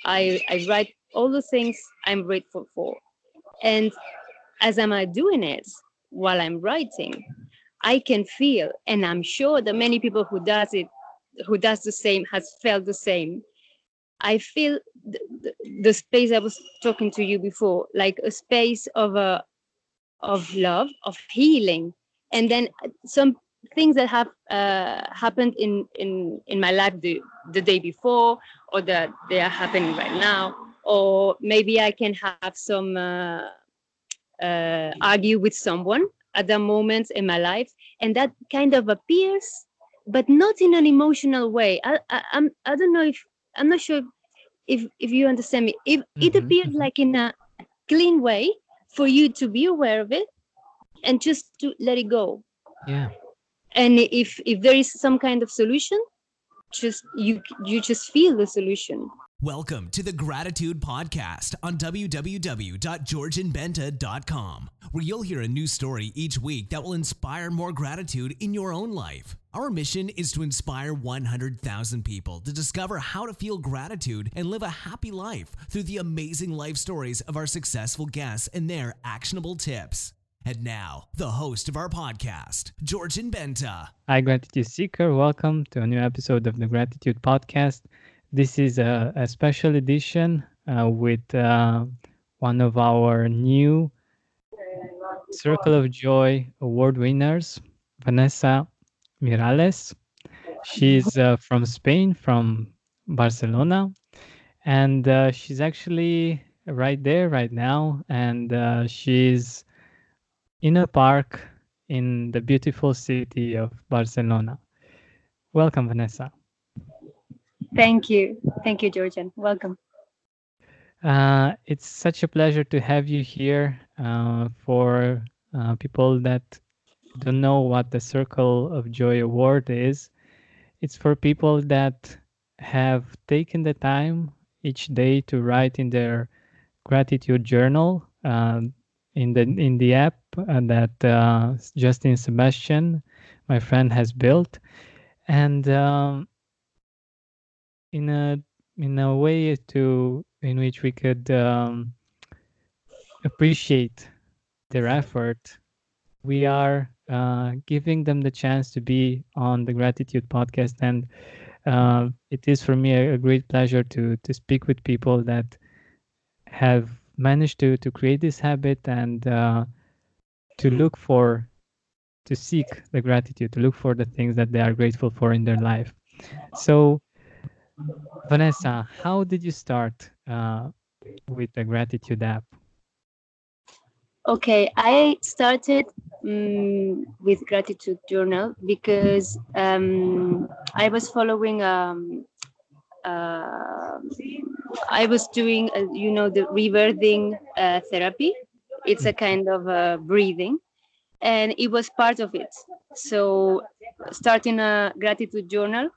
I write all the things I'm grateful for. And as I'm doing it while I'm writing, I can feel, and I'm sure that many people who does the same, has felt the same. I feel the space I was talking to you before, like a space of love, of healing, and then some things that have happened in my life the day before, or that they are happening right now, or maybe I can have some argue with someone at that moment in my life, and that kind of appears, but not in an emotional way. I don't know if I'm not sure if you understand me. If it Mm-hmm, appeared mm-hmm. like in a clean way for you to be aware of it and just to let it go. Yeah. And if there is some kind of solution, just you just feel the solution. Welcome to the Gratitude Podcast on www.georgianbenta.com, where you'll hear a new story each week that will inspire more gratitude in your own life. Our mission is to inspire 100,000 people to discover how to feel gratitude and live a happy life through the amazing life stories of our successful guests and their actionable tips. And now, the host of our podcast, Georgian Benta. Hi, Gratitude Seeker. Welcome to a new episode of the Gratitude Podcast. This is a special edition with one of our new Circle of Joy award winners, Vanessa Miralles. She's from Spain, from Barcelona, and she's actually right there right now. And she's in a park in the beautiful city of Barcelona. Welcome, Vanessa. Thank you, Georgian. Welcome. It's such a pleasure to have you here. For people that don't know what the Circle of Joy Award is, it's for people that have taken the time each day to write in their gratitude journal, in the app that Justin Sebastian, my friend, has built, and in a way to in which we could appreciate their effort. We are giving them the chance to be on the Gratitude Podcast, and it is for me a great pleasure to speak with people that have managed to create this habit and to look for to seek the gratitude, to look for the things that they are grateful for in their life. So, Vanessa, how did you start with the gratitude app? Okay, I started with gratitude journal because I was following uh, I was doing the rebirthing therapy. It's a kind of breathing, and it was part of it. So starting a gratitude journal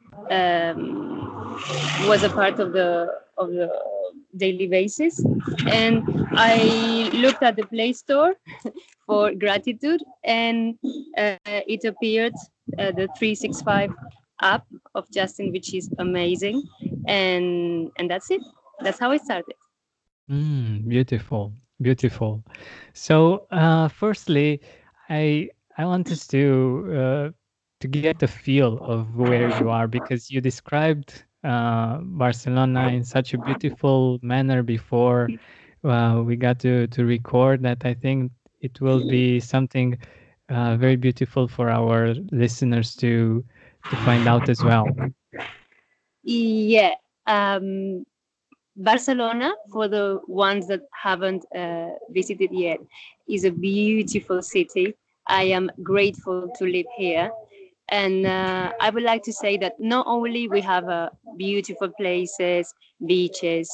was a part of the daily basis, and I looked at the Play Store for gratitude, and it appeared the 365 app of Justin, which is amazing, and that's it. That's how I started. Beautiful, beautiful. So, firstly, I want us to get the feel of where you are because you described Barcelona in such a beautiful manner before we got to record that I think it will be something very beautiful for our listeners to find out as well. Yeah. Um, Barcelona, for the ones that haven't visited yet, is a beautiful city. I am grateful to live here. And I would like to say that not only we have beautiful places, beaches,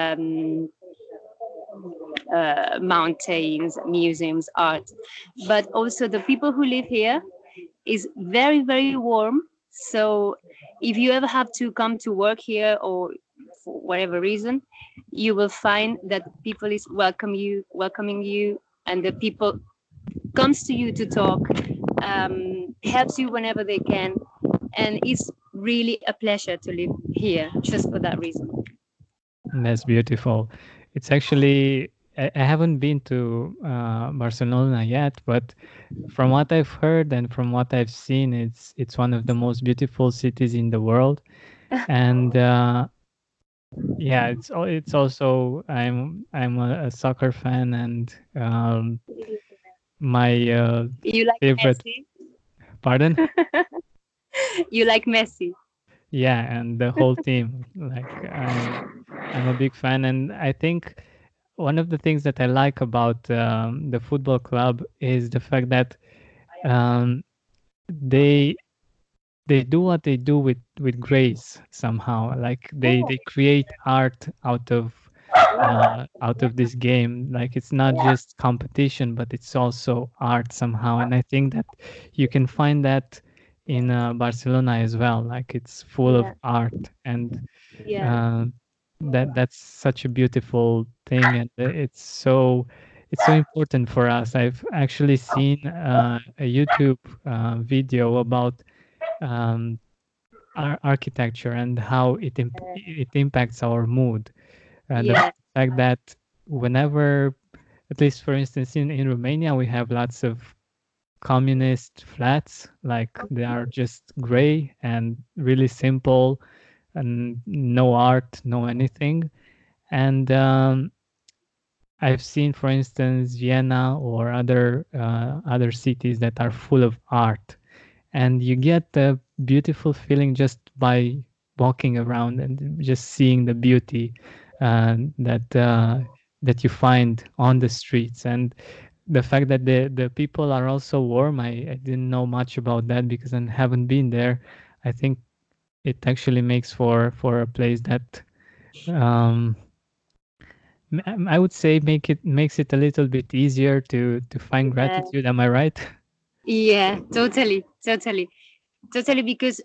mountains, museums, art, but also the people who live here is very, very warm. So if you ever have to come to work here or for whatever reason, you will find that people is welcoming you, and the people comes to you to talk, helps you whenever they can, and it's really a pleasure to live here just for that reason. That's beautiful. It's actually, I haven't been to Barcelona yet, but from what I've heard and from what I've seen, it's one of the most beautiful cities in the world. And yeah, it's also I'm a soccer fan, and my You like favorite, Messi? pardon? You like Messi? Yeah, and the whole team. Like I'm a big fan, and I think one of the things that I like about the football club is the fact that um, they they do what they do with grace somehow. Like they create art out of this game. Like it's not just competition, but it's also art somehow. And I think that you can find that in Barcelona as well. Like it's full of Yeah, art, and yeah, uh, that's such a beautiful thing, and it's so important for us. I've actually seen a YouTube video about um, architecture and how it impacts our mood. The yeah, fact that whenever, at least for instance in Romania, we have lots of communist flats, like they are just gray and really simple and no art, no anything. And I've seen, for instance, Vienna or other cities that are full of art, and you get the beautiful feeling just by walking around and just seeing the beauty that you find on the streets. And the fact that the people are also warm, I didn't know much about that because I haven't been there. I think it actually makes for a place that um, I would say makes it a little bit easier to find yeah, gratitude. Am I right? yeah. Totally, totally, totally. Because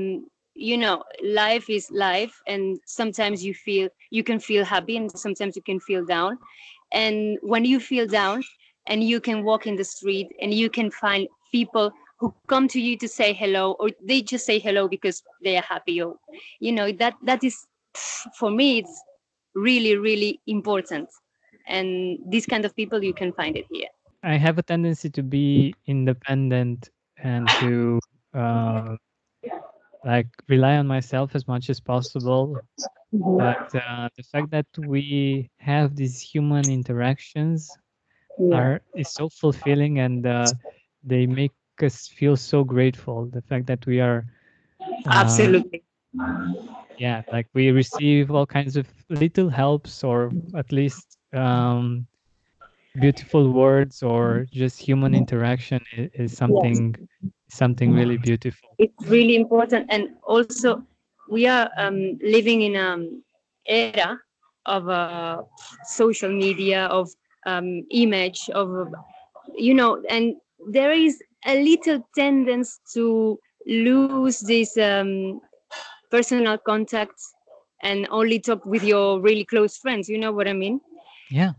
life is life, and sometimes you can feel happy, and sometimes you can feel down. And when you feel down, and you can walk in the street, and you can find people who come to you to say hello, or they just say hello because they are happy, or that is, for me, it's really, really important. And these kind of people, you can find it here. I have a tendency to be independent and to uh, like rely on myself as much as possible. But the fact that we have these human interactions Yeah, are is so fulfilling, and they make us feel so grateful. The fact that we are, uh, absolutely. yeah, like we receive all kinds of little helps, or at least beautiful words, or just human interaction is Yes, something really beautiful. it's really important. And also, we are living in an era of social media, of image, of and there is a little tendency to lose this personal contact and only talk with your really close friends. You know what I mean? Yeah.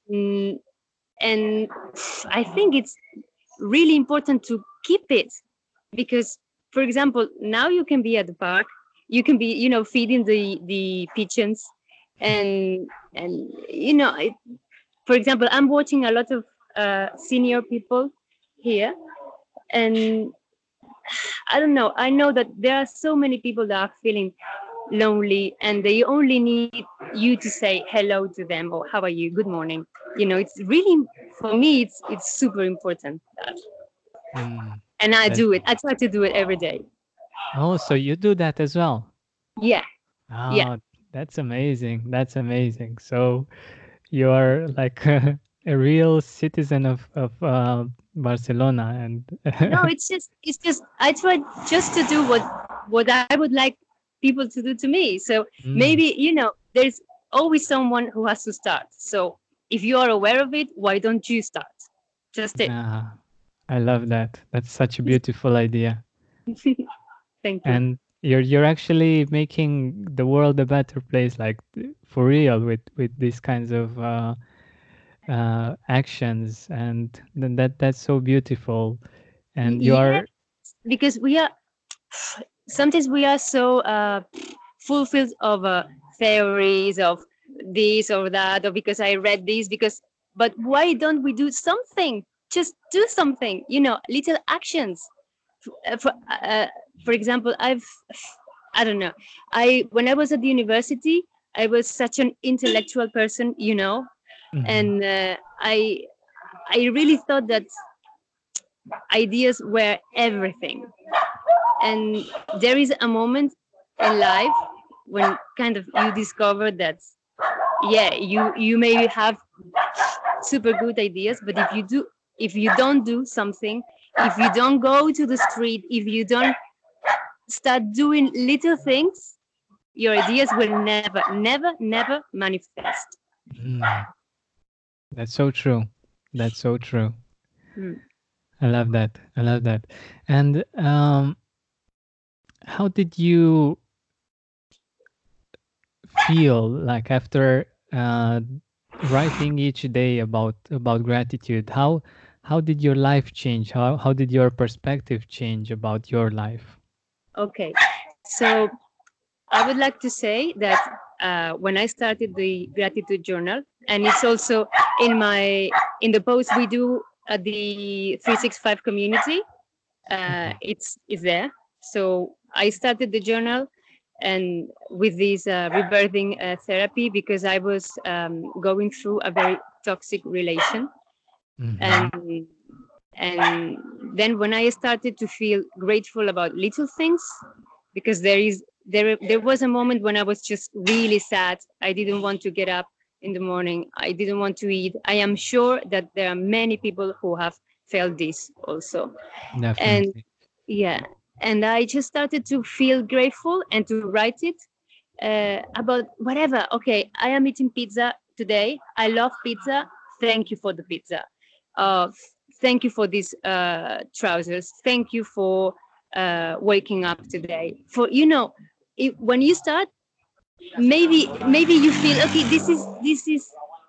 And and I think it's really important to keep it, because, for example, now you can be at the park, you can be feeding the pigeons, and for example, I'm watching a lot of senior people here, and I don't know, I know that there are so many people that are feeling lonely, and they only need you to say hello to them, or how are you, good morning. It's really, for me, it's super important that. Mm, And I that, do it, I try to do it every day. oh, so you do that as well? Yeah, yeah, Oh, that's amazing. That's amazing. So you are like a real citizen of Barcelona, and no, it's just I try just to do what I would like people to do to me. So mm, maybe, there's always someone who has to start. So if you are aware of it, why don't you start? Just it. ah, I love that. That's such a beautiful idea, Thank you. and you're actually making the world a better place, like for real, with these kinds of actions, and then that's so beautiful, and you Yeah, are. because sometimes we are so fulfilled of theories of this or that, or because I read this, but why don't we do something? Just do something, little actions. For example, I don't know. When I was at the university, I was such an intellectual person, and I really thought that ideas were everything. And there is a moment in life when kind of you discover that, yeah, you may have super good ideas, but if you don't do something, if you don't go to the street, if you don't start doing little things, your ideas will never, never, never manifest. Mm. That's so true. That's so true. Hmm. I love that. I love that. And how did you feel like after writing each day about gratitude? How did your life change? How did your perspective change about your life? Okay, so I would like to say that when I started the gratitude journal, and it's also in the post we do at the 365 community, it's there. So I started the journal and with this rebirthing therapy because I was going through a very toxic relation, Mhm. and and then when I started to feel grateful about little things, because there was a moment when I was just really sad. I didn't want to get up in the morning. I didn't want to eat. I am sure that there are many people who have felt this also. And Definitely. yeah, and I just started to feel grateful and to write it about whatever. Okay, I am eating pizza today. I love pizza. Thank you for the pizza. Uh, Thank you for these trousers. Thank you for waking up today. For when you start, maybe you feel okay. This is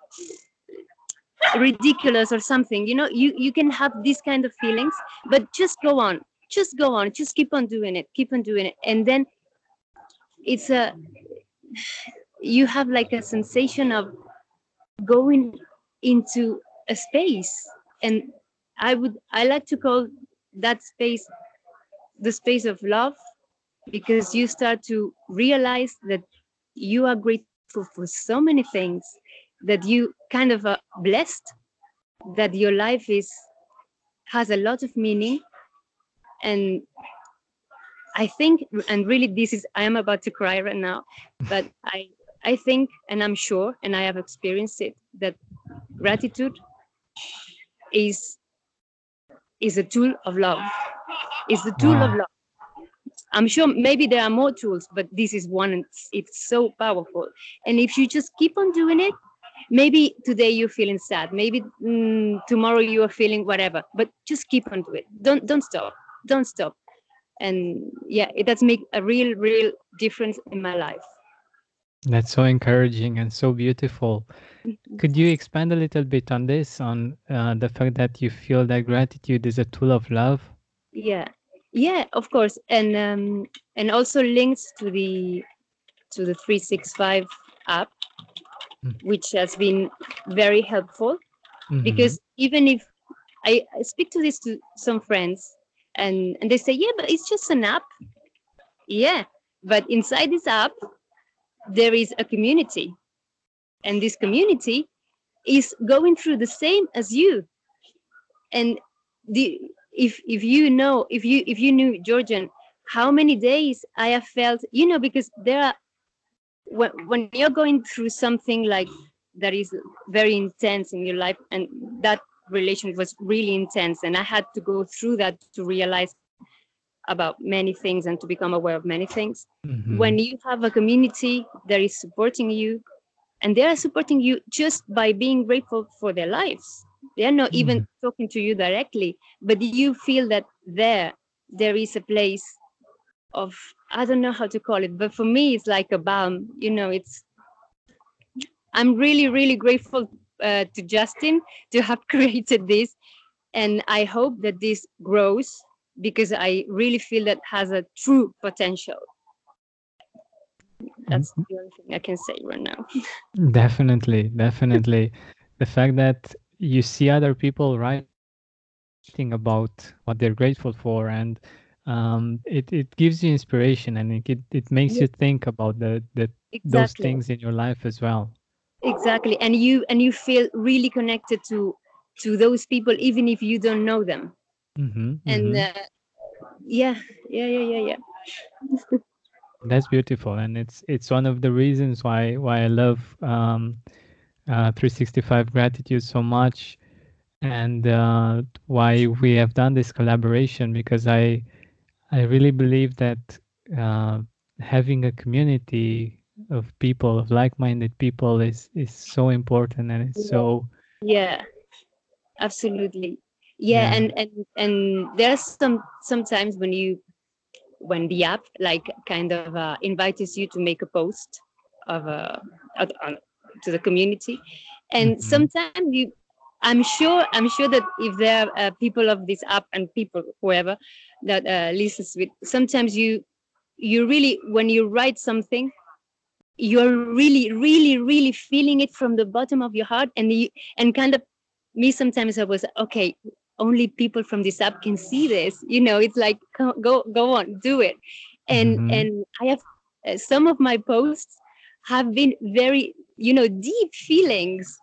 ridiculous or something. You can have these kind of feelings, but just go on. Just go on. Just keep on doing it. Keep on doing it, and then it's a you have like a sensation of going into a space, and I like to call that space the space of love, because you start to realize that you are grateful for so many things, that you kind of are blessed, that your life has a lot of meaning. And I think, and really this is, I am about to cry right now, but I think, and I'm sure, and I have experienced it, that gratitude is is a tool of love. Is the tool of Wow. love. I'm sure maybe there are more tools, but this is one, and it's so powerful. And if you just keep on doing it, maybe today you're feeling sad, maybe tomorrow you are feeling whatever, but just keep on doing it. Don't stop. Don't stop. And yeah, it does make a real difference in my life. That's so encouraging and so beautiful. Could you expand a little bit on this, on the fact that you feel that gratitude is a tool of love? Yeah, yeah, of course, and also links to the 365 app, which has been very helpful, Mm-hmm. because even if I speak to this to some friends, and they say, yeah, but it's just an app. Yeah, but inside this app there is a community, and this community is going through the same as you. And the if you know, if you knew, Georgian, how many days I have felt, because there are, when you're going through something like that is very intense in your life, and that relation was really intense, and I had to go through that to realize about many things and to become aware of many things. Mm-hmm. When you have a community that is supporting you, and they are supporting you just by being grateful for their lives, they are not even talking to you directly, but you feel that there is a place of, I don't know how to call it, but for me it's like a balm. It's I'm really grateful to Justin to have created this, and I hope that this grows, because I really feel that has a true potential. That's the only thing I can say right now. Definitely, definitely. The fact that you see other people writing about what they're grateful for, and it gives you inspiration, and it makes you Yeah, think about those exactly. things in your life as well. Exactly. And you feel really connected to those people even if you don't know them. Mm-hmm, And mm-hmm. yeah, yeah. That's beautiful, and it's one of the reasons why I love 365 gratitude so much, and why we have done this collaboration, because I really believe that uh, having a community of people, of like-minded people, is so important, and it's Yeah, so yeah, absolutely. Yeah, yeah. and there's sometimes when the app like kind of invites you to make a post of to the community, and Mm-hmm. sometimes I'm sure that if there are people of this app and people whoever that listens with, sometimes you really, when you write something, you're really feeling it from the bottom of your heart, and kind of, me sometimes I was okay, only people from this app can see this, it's like go on, do it. and Mm-hmm. and I have some of my posts have been very, deep feelings,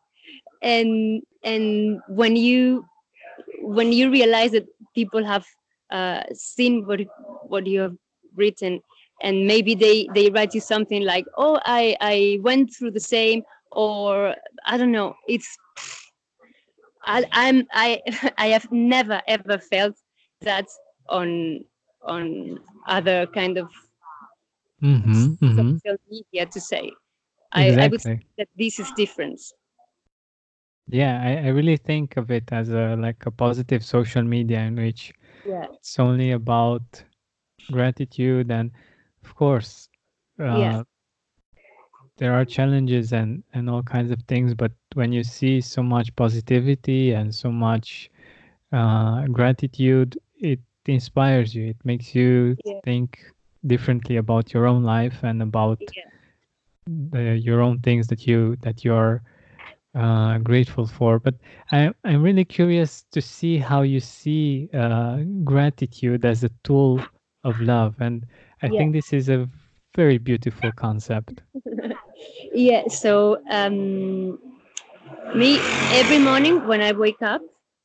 and when you realize that people have seen what you have written, and maybe they write you something like, oh, I went through the same, or I don't know, I I have never ever felt that on other kind of Mm-hmm. Mm-hmm. social media, to say. I would say Exactly. that this is different. Yeah, I really think of it as a like a positive social media in which Yeah, it's only about gratitude, and of course yeah, uh, there are challenges and all kinds of things, but when you see so much positivity and so much gratitude, it inspires you. It makes you yeah, think differently about your own life and about yeah, your own things that you're grateful for. But I'm really curious to see how you see gratitude as a tool of love, and I yeah. think this is a very beautiful concept. Yeah, so me, every morning when I wake up,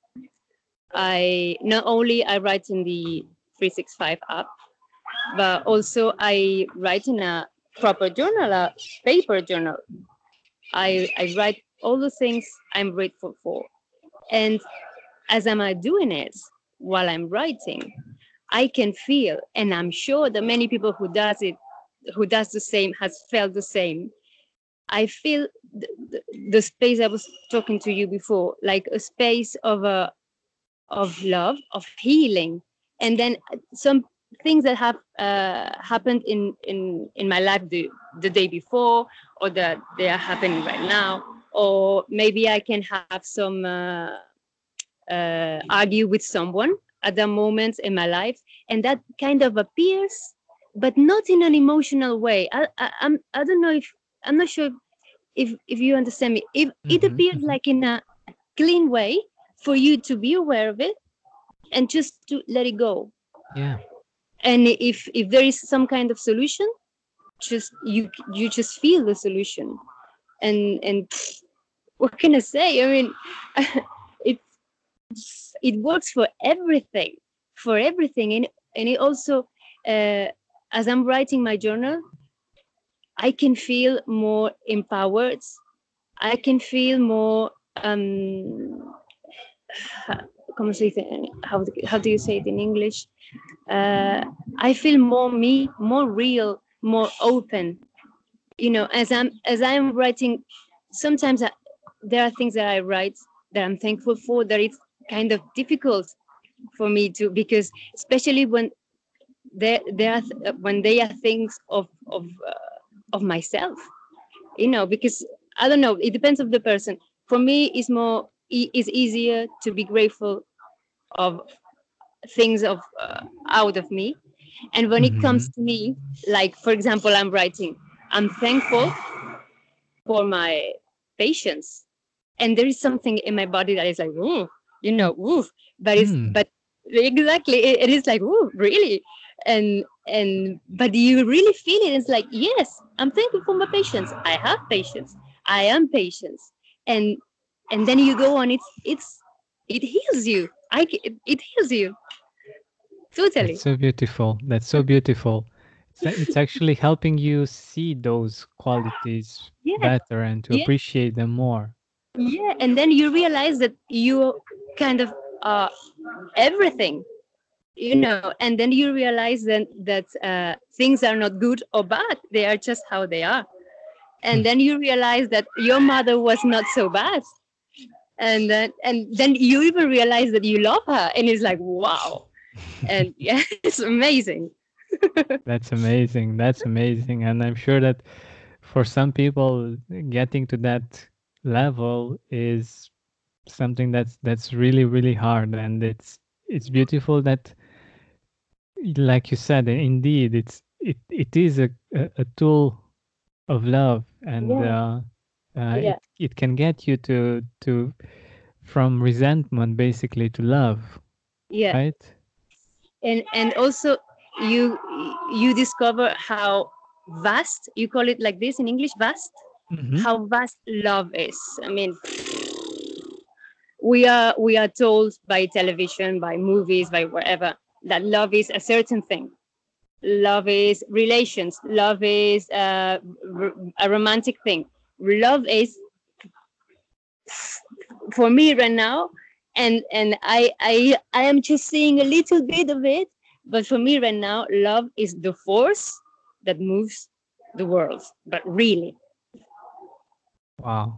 I not only I write in the 365 app, but also I write in a proper journal, a paper journal. I write all the things I'm grateful for. And as I'm doing it while I'm writing, I can feel, and I'm sure that many people who does the same, has felt the same. I feel the space I was talking to you before, like a space of love, of healing, and then some things that have happened in my life the day before, or that they are happening right now, or maybe I can have some argue with someone at that moment in my life, and that kind of appears, but not in an emotional way. I don't know if I'm not sure if you understand me. If it Hmm. appears Hmm. like in a clean way for you to be aware of it and just to let it go. Yeah. And if there is some kind of solution, just you just feel the solution. And what can I say? I mean, it it works for everything, and it also, uh, as I'm writing my journal, I can feel more empowered. I can feel more ¿cómo se dice? How do you say it in English? I feel more me, more real, more open. As I'm writing, sometimes there are things that I write that I'm thankful for, that it's kind of difficult for me to, because especially when they are things of myself, because I don't know, it depends of the person. For me, it's easier to be grateful of things of out of me. And when it Hmm. comes to me, like for example, I'm writing, I'm thankful for my patience. And there is something in my body that is like, ooh, ooh. But exactly, it is like, ooh, really? But you really feel it. It's like, yes, I'm thankful for my patience. I have patience. I am patient. And then you go on. It heals you. It heals you totally. That's so beautiful. That's so beautiful. It's actually helping you see those qualities Yeah, better and to yeah, appreciate them more. yeah. And then you realize that you kind of everything, and then you realize that things are not good or bad. They are just how they are. And then you realize that your mother was not so bad. And then you even realize that you love her, and it's like, wow. And yeah, it's amazing. That's amazing. That's amazing. And I'm sure that for some people, getting to that level is something that's really, really hard. And it's beautiful that, like you said, indeed, it is a tool of love, and Yeah, yeah, it can get you to from resentment basically to love, yeah. right? And also you you discover how vast, you call it like this in English, vast, Hmm. how vast love is. I mean, we are told by television, by movies, by wherever, that love is a certain thing. Love is relations. Love is a romantic thing. Love is, for me right now, and I am just seeing a little bit of it, but for me right now, love is the force that moves the world. But really, Wow,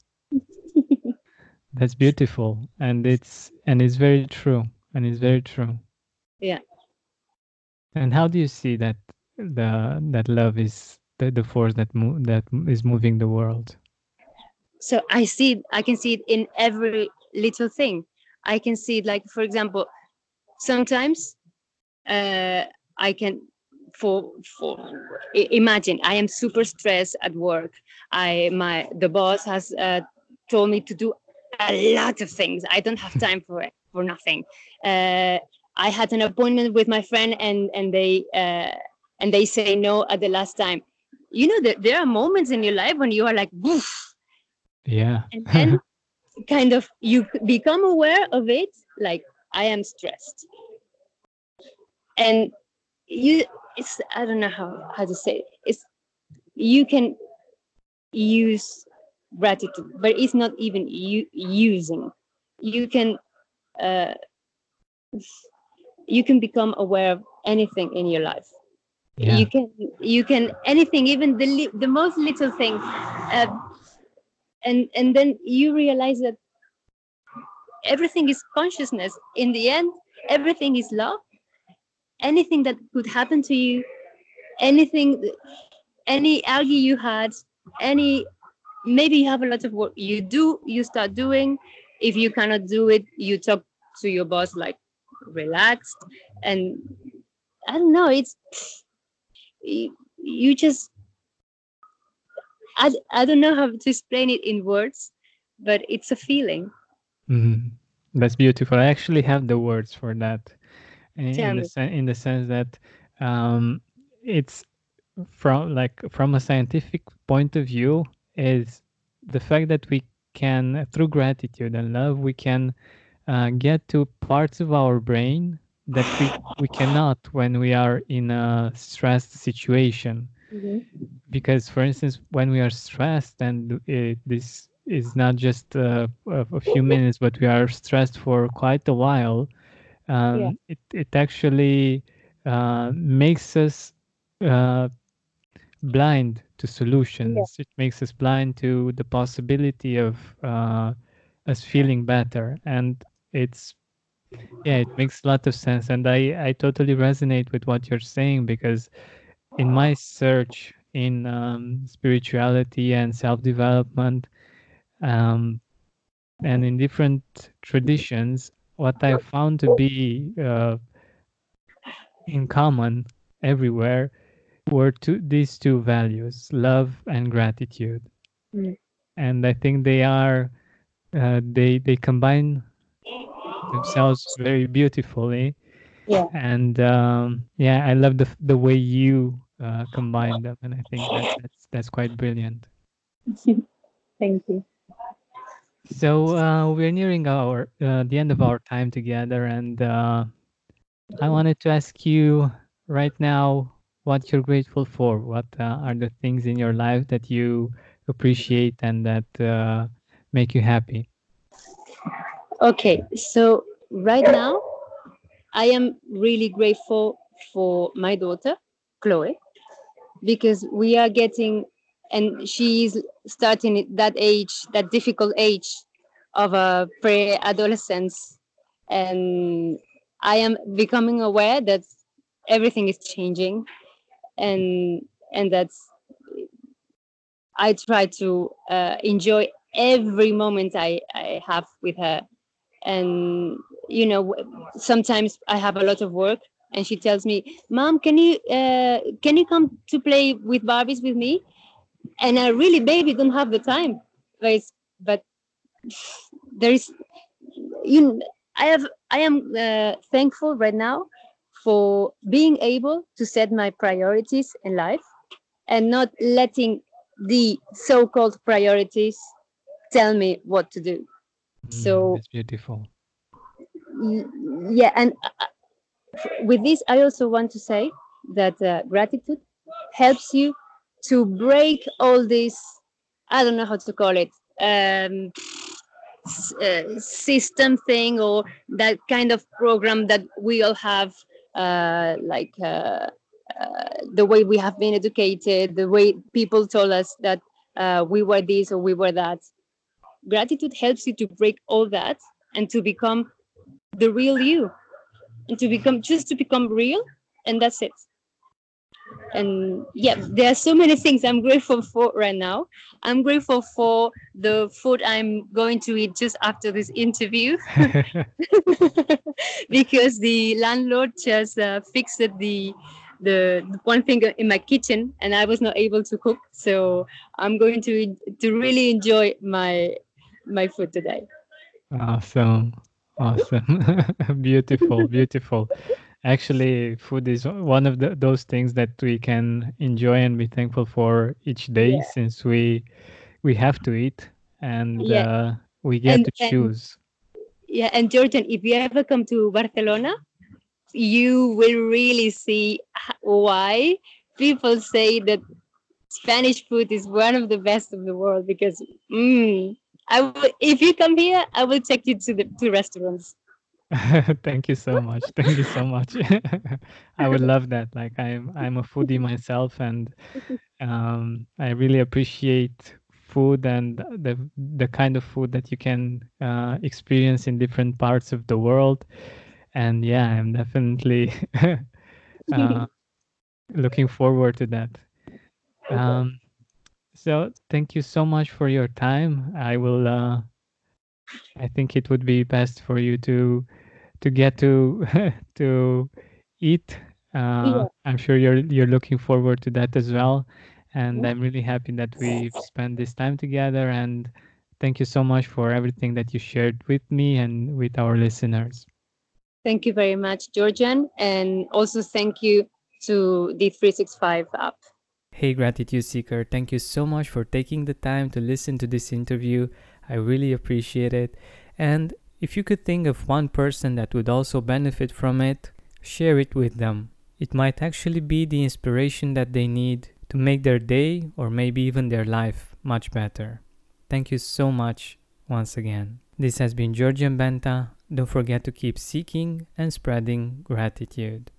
that's beautiful, and it's very true, and it's very true. yeah. And how do you see that love is the force that is moving the world? So I can see it in every little thing. I can see it, like, for example, sometimes uh, I can, for imagine I am super stressed at work. The boss has told me to do a lot of things. I don't have time for it, for nothing. Uh, I had an appointment with my friend, and they say no at the last time. There are moments in your life when you are like, woof, Yeah. and then kind of you become aware of it, like, I am stressed. And you it's I don't know how to say it. It's You can use gratitude, but it's not even using. You can uh, you can become aware of anything in your life. Yeah. You can anything, even the most little thing, and then you realize that everything is consciousness. In the end, everything is love. Anything that could happen to you, anything, any algae you had, any, maybe you have a lot of work, you start doing. If you cannot do it, you talk to your boss, like, relaxed. And I don't know, you just, I don't know how to explain it in words, but it's a feeling. Mhm. That's beautiful. I actually have the words for that, Tell me. in the sense that it's from a scientific point of view, is the fact that we can, through gratitude and love, we can get to parts of our brain that we cannot when we are in a stressed situation. Hmm. Because, for instance, when we are stressed, and this is not just a few minutes, but we are stressed for quite a while, Yeah, it actually makes us uh, blind to yeah, solutions. It makes us blind to the possibility of us feeling better. And it's, yeah, it makes a lot of sense. And I totally resonate with what you're saying, because in my search in spirituality and self-development, um, and in different traditions, what I found to be in common everywhere were these two values, love and gratitude. Mm. And I think they combine themselves very beautifully. Yeah. And yeah, I love the way you combine them, and I think that's quite brilliant. Thank you. So we're nearing our the end of our time together, and I wanted to ask you right now what you're grateful for. What are the things in your life that you appreciate and that make you happy? Okay, so right now I am really grateful for my daughter, Chloe, because we are getting, and she's starting at that age, that difficult age of a pre-adolescence, and I am becoming aware that everything is changing, and that's I try to enjoy every moment I have with her. And sometimes I have a lot of work, and she tells me, "Mom, can you come to play with Barbies with me?" And I really, baby, don't have the time. But there is, you. I am thankful right now for being able to set my priorities in life and not letting the so-called priorities tell me what to do. So That's beautiful. yeah, and with this, I also want to say that gratitude helps you to break all this. I don't know how to call it. System thing or that kind of program that we all have, like the way we have been educated, the way people told us that we were this or we were that. Gratitude helps you to break all that and to become the real you, and to become real, and that's it. And yeah, there are so many things I'm grateful for right now. I'm grateful for the food I'm going to eat just after this interview because the landlord just fixed the one thing in my kitchen and I was not able to cook, so I'm going to really enjoy my food today. Awesome. Awesome. Beautiful, beautiful. Actually, food is one of those things that we can enjoy and be thankful for each day, Yeah, since we have to eat, and yeah, we get and to choose. yeah, and Jordan, if you ever come to Barcelona, you will really see why people say that Spanish food is one of the best of the world because if you come here, I will take you to the to restaurants. Thank you so much. Thank you so much. I would love that. Like I'm a foodie myself, and I really appreciate food and the kind of food that you can experience in different parts of the world. And yeah, I'm definitely uh, looking forward to that. Okay. Um, so thank you so much for your time. I think it would be best for you to get to to eat. Yeah. I'm sure you're looking forward to that as well, and Yeah. I'm really happy that we've spent this time together. And thank you so much for everything that you shared with me and with our listeners. Thank you very much, Georgian, and also thank you to the 365 app. Hey, Gratitude Seeker, thank you so much for taking the time to listen to this interview. I really appreciate it. And if you could think of one person that would also benefit from it, share it with them. It might actually be the inspiration that they need to make their day or maybe even their life much better. Thank you so much once again. This has been Georgian Benta. Don't forget to keep seeking and spreading gratitude.